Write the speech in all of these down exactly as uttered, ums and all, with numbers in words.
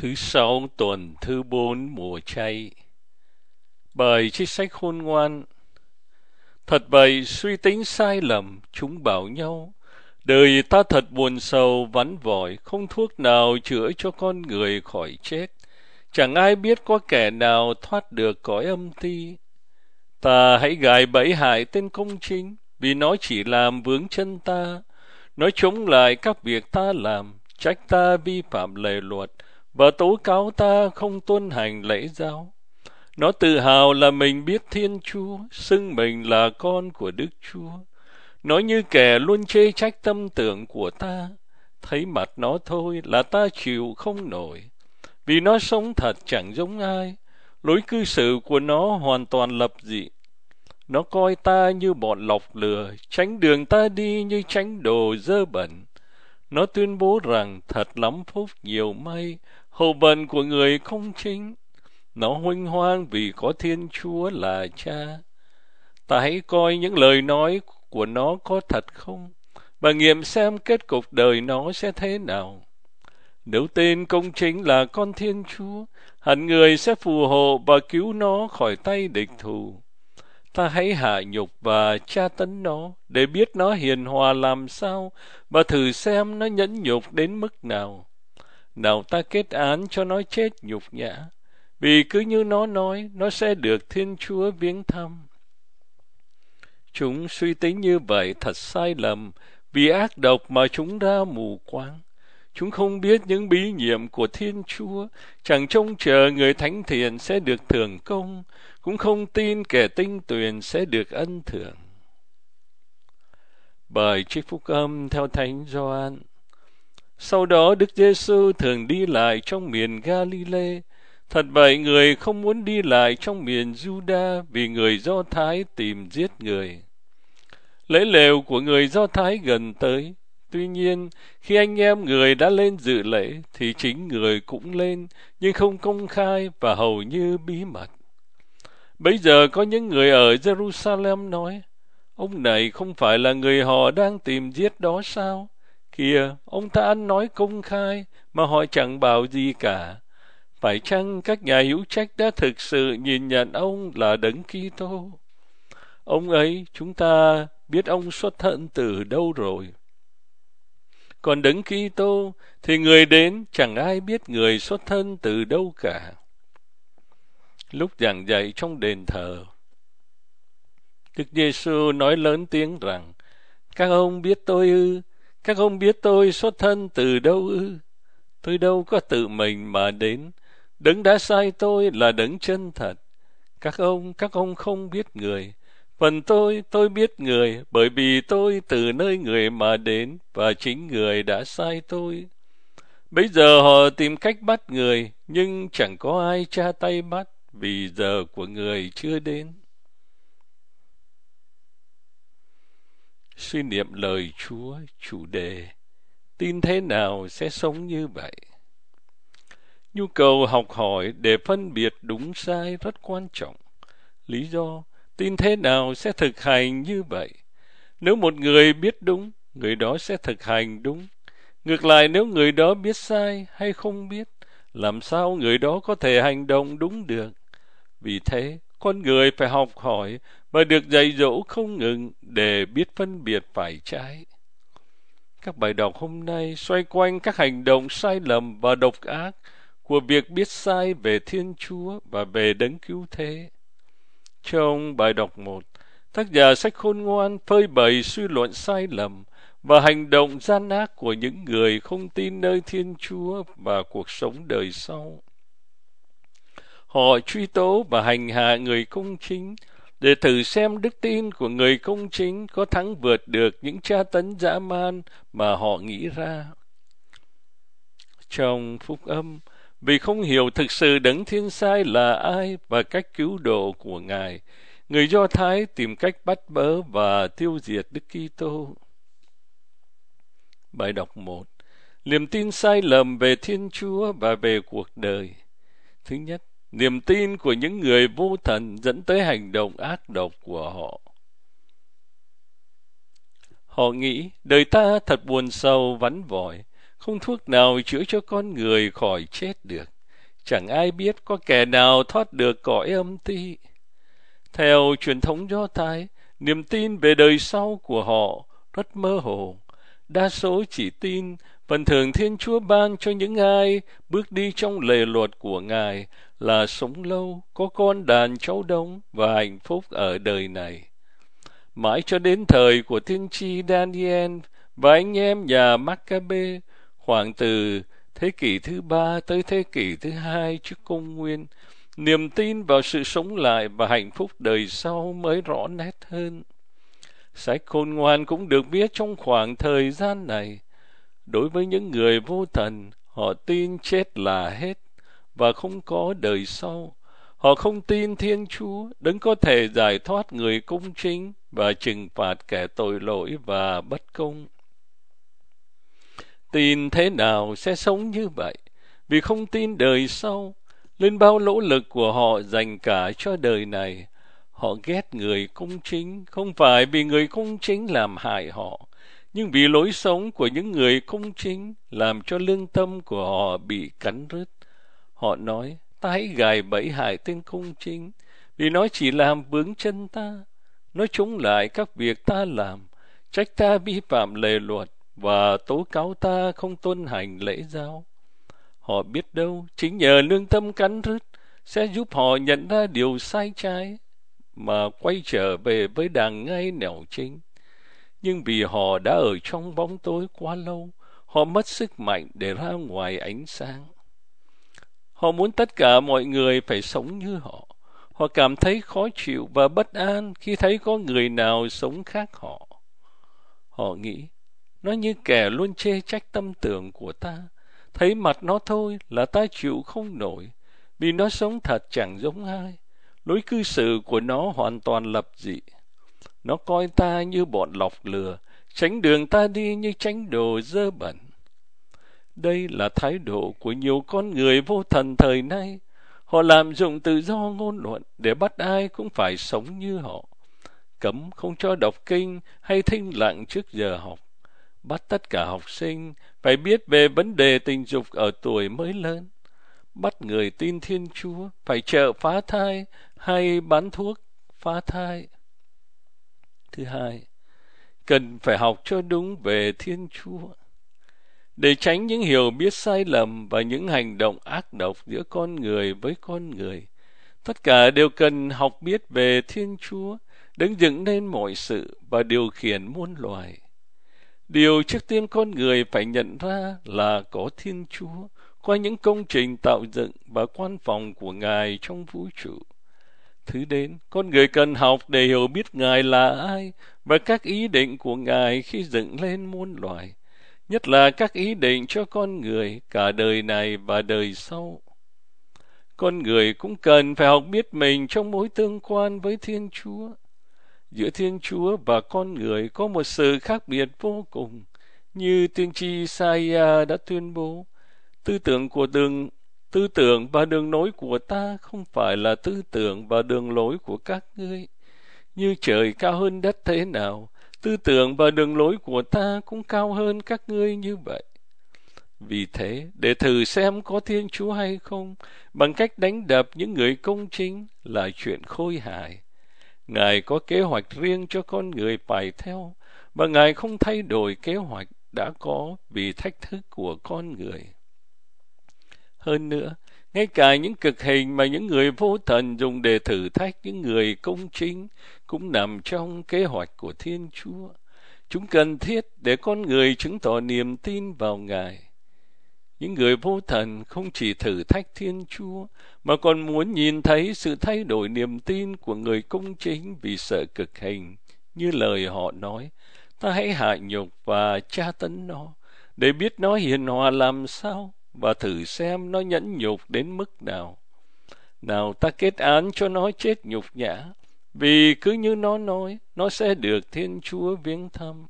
Thứ sáu tuần thứ bốn mùa chay. Bài trích sách khôn ngoan. Thật vậy, suy tính sai lầm, chúng bảo nhau, đời ta thật buồn sầu vắn vỏi, không thuốc nào chữa cho con người khỏi chết. Chẳng ai biết có kẻ nào thoát được cõi âm ti. Ta hãy gài bẫy hại tên công chính, vì nó chỉ làm vướng chân ta. Nó chống lại các việc ta làm, trách ta vi phạm lề luật, và tố cáo ta không tuân hành lễ giáo. Nó tự hào là mình biết Thiên Chúa, xưng mình là con của Đức Chúa. Nó như kẻ luôn chê trách tâm tưởng của ta. Thấy mặt nó thôi là ta chịu không nổi. Vì nó sống thật chẳng giống ai. Lối cư xử của nó hoàn toàn lập dị. Nó coi ta như bọn lọc lừa, tránh đường ta đi như tránh đồ dơ bẩn. Nó tuyên bố rằng thật lắm phúc nhiều may, hầu vận của người công chính. Nó huênh hoang vì có Thiên Chúa là Cha. Ta hãy coi những lời nói của nó có thật không, và nghiệm xem kết cục đời nó sẽ thế nào. Nếu tên công chính là con Thiên Chúa, hẳn người sẽ phù hộ và cứu nó khỏi tay địch thù. Ta hãy hạ nhục và tra tấn nó, để biết nó hiền hòa làm sao, và thử xem nó nhẫn nhục đến mức nào. Nào ta kết án cho nó chết nhục nhã, vì cứ như nó nói, nó sẽ được Thiên Chúa viếng thăm. Chúng suy tính như vậy thật sai lầm, vì ác độc mà chúng ra mù quáng. Chúng không biết những bí nhiệm của Thiên Chúa, chẳng trông chờ người thánh thiện sẽ được thưởng công, cũng không tin kẻ tinh tuyền sẽ được ân thưởng. Bài trích phúc âm theo Thánh Gioan. Sau đó Đức Giêsu thường đi lại trong miền Ga-li-lê. Thật vậy, người không muốn đi lại trong miền Giu-đa, vì người Do Thái tìm giết người. Lễ lều của người Do Thái gần tới. Tuy nhiên, khi anh em người đã lên dự lễ, thì chính người cũng lên, nhưng không công khai và hầu như bí mật. Bấy giờ có những người ở Jerusalem nói, ông này không phải là người họ đang tìm giết đó sao? Kìa, ông ta ăn nói công khai, mà họ chẳng bảo gì cả. Phải chăng các nhà hữu trách đã thực sự nhìn nhận ông là Đấng Kitô? Ông ấy, chúng ta biết ông xuất thân từ đâu rồi. Còn Đấng Kitô thì người đến chẳng ai biết người xuất thân từ đâu cả. Lúc giảng dạy trong đền thờ, Đức Giêsu nói lớn tiếng rằng, các ông biết tôi ư? Các ông biết tôi xuất thân từ đâu ư? Tôi đâu có tự mình mà đến. Đấng đã sai tôi là Đấng chân thật. Các ông, các ông không biết người. Phần tôi, tôi biết người, bởi vì tôi từ nơi người mà đến, và chính người đã sai tôi. Bây giờ họ tìm cách bắt người, nhưng chẳng có ai tra tay bắt, vì giờ của người chưa đến. Suy niệm lời Chúa, chủ đề: tin thế nào sẽ sống như vậy? Nhu cầu học hỏi để phân biệt đúng sai rất quan trọng. Lý do, tin thế nào sẽ thực hành như vậy? Nếu một người biết đúng, người đó sẽ thực hành đúng. Ngược lại, nếu người đó biết sai hay không biết, làm sao người đó có thể hành động đúng được? Vì thế, con người phải học hỏi và được dạy dỗ không ngừng để biết phân biệt phải trái. Các bài đọc hôm nay xoay quanh các hành động sai lầm và độc ác của việc biết sai về Thiên Chúa và về Đấng Cứu Thế. Trong bài đọc một, tác giả sách khôn ngoan phơi bày suy luận sai lầm và hành động gian ác của những người không tin nơi Thiên Chúa và cuộc sống đời sau. Họ truy tố và hành hạ người công chính để thử xem đức tin của người công chính có thắng vượt được những tra tấn dã man mà họ nghĩ ra. Trong phúc âm, vì không hiểu thực sự Đấng Thiên Sai là ai và cách cứu độ của Ngài, người Do Thái tìm cách bắt bớ và tiêu diệt Đức Kitô. Bài đọc một. Niềm tin sai lầm về Thiên Chúa và về cuộc đời. Thứ nhất, niềm tin của những người vô thần dẫn tới hành động ác độc của họ. Họ nghĩ đời ta thật buồn sầu vắn vỏi, không thuốc nào chữa cho con người khỏi chết được. chẳng ai biết có kẻ nào thoát được cõi âm ti. Theo truyền thống Do Thái, niềm tin về đời sau của họ rất mơ hồ. Đa số chỉ tin phần thưởng Thiên Chúa ban cho những ai bước đi trong lề luật của Ngài là sống lâu, có con đàn cháu đông và hạnh phúc ở đời này. Mãi cho đến thời của tiên tri Daniel và anh em nhà Maccabe, khoảng từ thế kỷ thứ ba tới thế kỷ thứ hai trước công nguyên, niềm tin vào sự sống lại và hạnh phúc đời sau mới rõ nét hơn. Sách Khôn Ngoan cũng được viết trong khoảng thời gian này. Đối với những người vô thần, họ tin chết là hết và không có đời sau. Họ không tin Thiên Chúa, Đấng có thể giải thoát người công chính và trừng phạt kẻ tội lỗi và bất công. Tin thế nào sẽ sống như vậy? Vì không tin đời sau, lên bao nỗ lực của họ dành cả cho đời này. Họ ghét người công chính, không phải vì người công chính làm hại họ, nhưng vì lối sống của những người công chính làm cho lương tâm của họ bị cắn rứt. Họ nói, ta hãy gài bẫy hại tên công chính, vì nó chỉ làm vướng chân ta. Nó chống lại các việc ta làm, trách ta vi phạm lề luật và tố cáo ta không tuân hành lễ giáo. Họ biết đâu, chính nhờ lương tâm cắn rứt sẽ giúp họ nhận ra điều sai trái mà quay trở về với đàng ngay nẻo chính. Nhưng vì họ đã ở trong bóng tối quá lâu, họ mất sức mạnh để ra ngoài ánh sáng. Họ muốn tất cả mọi người phải sống như họ. Họ cảm thấy khó chịu và bất an khi thấy có người nào sống khác họ. Họ nghĩ, nó như kẻ luôn chê trách tâm tưởng của ta. Thấy mặt nó thôi là ta chịu không nổi, vì nó sống thật chẳng giống ai. Lối cư xử của nó hoàn toàn lập dị. Nó coi ta như bọn lọc lừa, tránh đường ta đi như tránh đồ dơ bẩn. Đây là thái độ của nhiều con người vô thần thời nay. Họ lạm dụng tự do ngôn luận để bắt ai cũng phải sống như họ. Cấm không cho đọc kinh hay thinh lặng trước giờ học. Bắt tất cả học sinh phải biết về vấn đề tình dục ở tuổi mới lớn. Bắt người tin Thiên Chúa phải trợ phá thai hay bán thuốc phá thai. Thứ hai, cần phải học cho đúng về Thiên Chúa. Để tránh những hiểu biết sai lầm và những hành động ác độc giữa con người với con người, tất cả đều cần học biết về Thiên Chúa, Đấng dựng nên mọi sự và điều khiển muôn loài. Điều trước tiên con người phải nhận ra là có Thiên Chúa qua những công trình tạo dựng và quan phòng của Ngài trong vũ trụ. Thứ đến, con người cần học để hiểu biết Ngài là ai và các ý định của Ngài khi dựng lên muôn loài, nhất là các ý định cho con người cả đời này và đời sau. Con người cũng cần phải học biết mình trong mối tương quan với Thiên Chúa. Giữa Thiên Chúa và con người có một sự khác biệt vô cùng, như tiên tri Isaiah đã tuyên bố, tư tưởng của đường tư tưởng và đường lối của ta không phải là tư tưởng và đường lối của các ngươi. Như trời cao hơn đất thế nào, tư tưởng và đường lối của ta cũng cao hơn các ngươi như vậy. Vì thế, để thử xem có Thiên Chúa hay không, bằng cách đánh đập những người công chính là chuyện khôi hài. Ngài có kế hoạch riêng cho con người phải theo, và Ngài không thay đổi kế hoạch đã có vì thách thức của con người. Hơn nữa, ngay cả những cực hình mà những người vô thần dùng để thử thách những người công chính cũng nằm trong kế hoạch của Thiên Chúa. Chúng cần thiết để con người chứng tỏ niềm tin vào Ngài. Những người vô thần không chỉ thử thách Thiên Chúa, mà còn muốn nhìn thấy sự thay đổi niềm tin của người công chính vì sợ cực hình. Như lời họ nói, ta hãy hạ nhục và tra tấn nó, để biết nó hiền hòa làm sao, và thử xem nó nhẫn nhục đến mức nào. Nào ta kết án cho nó chết nhục nhã, vì cứ như nó nói, nó sẽ được Thiên Chúa viếng thăm.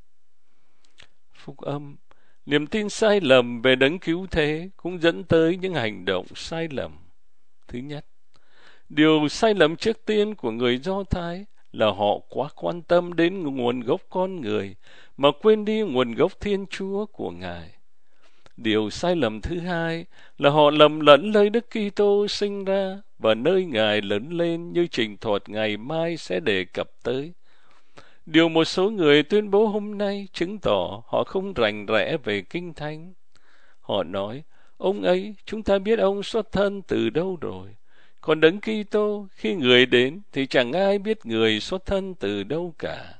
Phúc âm, niềm tin sai lầm về đấng cứu thế cũng dẫn tới những hành động sai lầm. Thứ nhất, điều sai lầm trước tiên của người Do Thái là họ quá quan tâm đến nguồn gốc con người mà quên đi nguồn gốc Thiên Chúa của Ngài. Điều sai lầm thứ hai là họ lầm lẫn nơi Đức Kitô sinh ra và nơi Ngài lớn lên như trình thuật ngày mai sẽ đề cập tới. Điều một số người tuyên bố hôm nay chứng tỏ họ không rành rẽ về Kinh Thánh. Họ nói, ông ấy, chúng ta biết ông xuất thân từ đâu rồi. Còn Đấng Kitô, khi người đến thì chẳng ai biết người xuất thân từ đâu cả.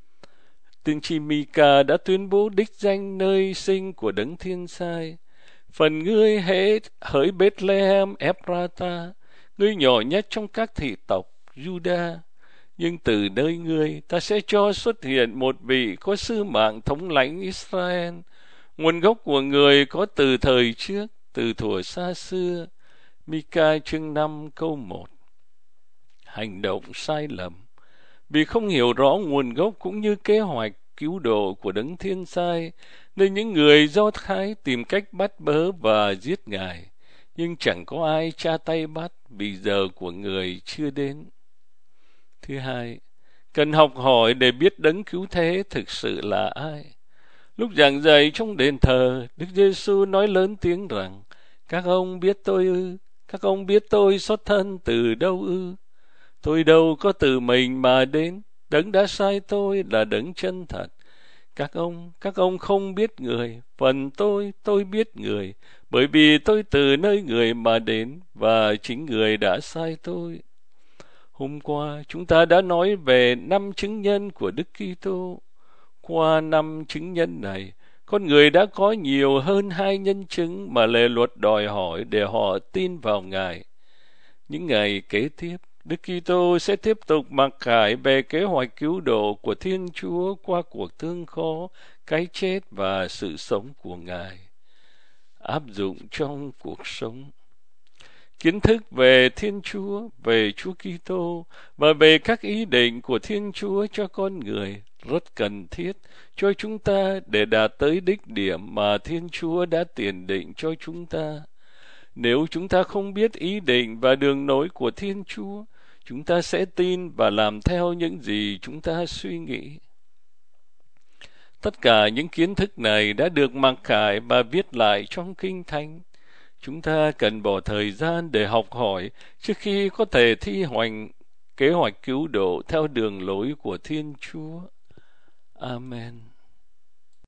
Tiên tri Mi-ca đã tuyên bố đích danh nơi sinh của Đấng Thiên Sai. Phần ngươi hễ hỡi Bethlehem Ephrata, ngươi nhỏ nhất trong các thị tộc Juda, nhưng từ nơi ngươi ta sẽ cho xuất hiện một vị có sứ mạng thống lãnh Israel. Nguồn gốc của người có từ thời trước, từ thuở xa xưa. Mi-ca chương năm câu một. Hành động sai lầm vì không hiểu rõ nguồn gốc cũng như kế hoạch cứu độ của Đấng Thiên Sai, nên những người Do Thái tìm cách bắt bớ và giết Ngài, nhưng chẳng có ai tra tay bắt vì giờ của người chưa đến. Thứ hai, cần học hỏi để biết Đấng Cứu Thế thực sự là ai. Lúc giảng dạy trong đền thờ, Đức Giêsu nói lớn tiếng rằng, các ông biết tôi ư? Các ông biết tôi xuất thân từ đâu ư? Tôi đâu có từ mình mà đến, Đấng đã sai tôi là Đấng chân thật. Các ông, các ông không biết người, phần tôi, tôi biết người, bởi vì tôi từ nơi người mà đến, và chính người đã sai tôi. Hôm qua, chúng ta đã nói về năm chứng nhân của Đức Kitô. Qua năm chứng nhân này, con người đã có nhiều hơn hai nhân chứng mà lề luật đòi hỏi để họ tin vào Ngài. Những ngày kế tiếp, Đức Kitô sẽ tiếp tục mặc khải về kế hoạch cứu độ của Thiên Chúa qua cuộc thương khó, cái chết và sự sống của Ngài. Áp dụng trong cuộc sống. Kiến thức về Thiên Chúa, về Chúa Kitô và về các ý định của Thiên Chúa cho con người rất cần thiết cho chúng ta để đạt tới đích điểm mà Thiên Chúa đã tiền định cho chúng ta. Nếu chúng ta không biết ý định và đường lối của Thiên Chúa, chúng ta sẽ tin và làm theo những gì chúng ta suy nghĩ. Tất cả những kiến thức này đã được mặc khải và viết lại trong Kinh Thánh. Chúng ta cần bỏ thời gian để học hỏi trước khi có thể thi hành kế hoạch cứu độ theo đường lối của Thiên Chúa. Amen.